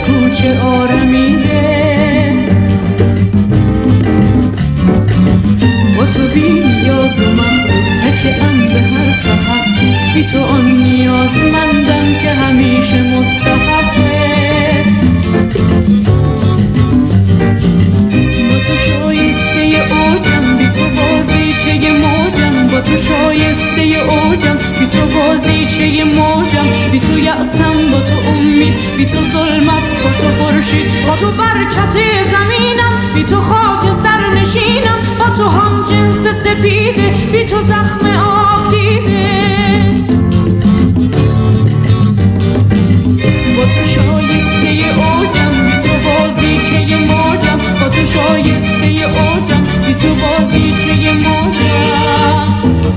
کوچه آرمیده، با تو بی نیاز و من تکیه‌ام به هر طرف، بی تو آن نیازمندم که همیشه مستحقه. با تو شایسته اوجم، بی تو بازیچه موجم، با تو شایسته اوجم، بی تو بازیچه موجم، بی تو یأسم، با تو امید، بی تو ظلمت، با تو خورشید، با تو برکت زمینم، بی تو خاک سرنشینم، با تو هم جنس سپیده، بی تو زخم آب دیده. با تو شایسته اوجم، بی تو بازیچه موجم، با تو شایسته اوجم، بی تو بازیچه موجم.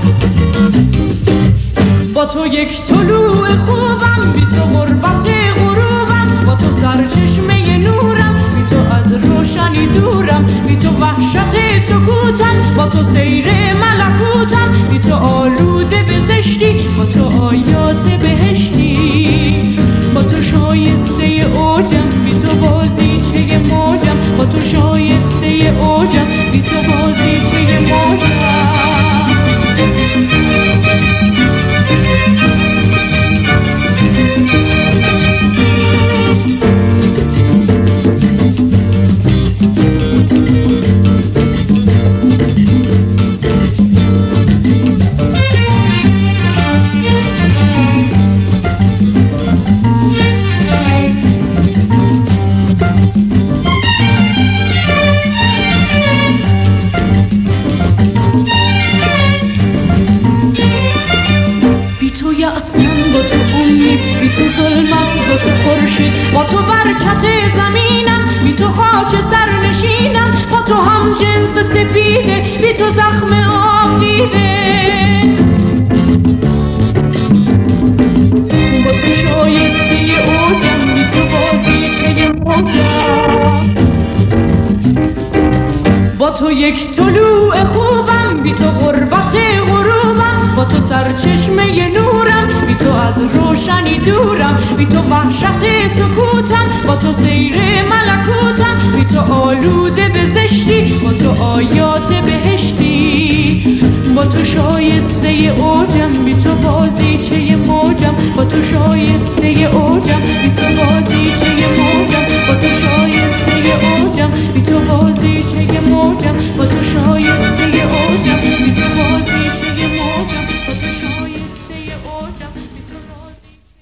با تو یک طلوع خوبم، بی تو غربت غروبم، با تو سرچشمه نورم، بی تو از روشنی دورم، بی تو وحشت سکوتم، با تو سیر ملکوتم، بی تو آلوده به زشتی، با تو آیات بهشتی. با تو شایسته اوجم، بی تو بازیچه موجم، با تو شایسته اوجم، بی تو بازیچه موجم. با تو امید، بی تو ظلمت، با تو خورشید، با تو برکت زمینم، بی تو خاک سرنشینم، با تو هم جنس سپیده، بی تو زخم آب دیده. با تو شایسته اوجم، بی تو بازیچه موجم، با تو یک طلوع خوبم، بی تو غربت غروبم، با تو سرچشمه نورم، بی تو از روشنی دورم، بی تو وحشت سکوتم، با تو سیر ملکوتم، بی تو آلوده به زشتی، با تو آیات بهشتی. با تو شایسته اوجم، بی تو بازیچه موجم، با تو شایسته اوجم، بی تو بازیچه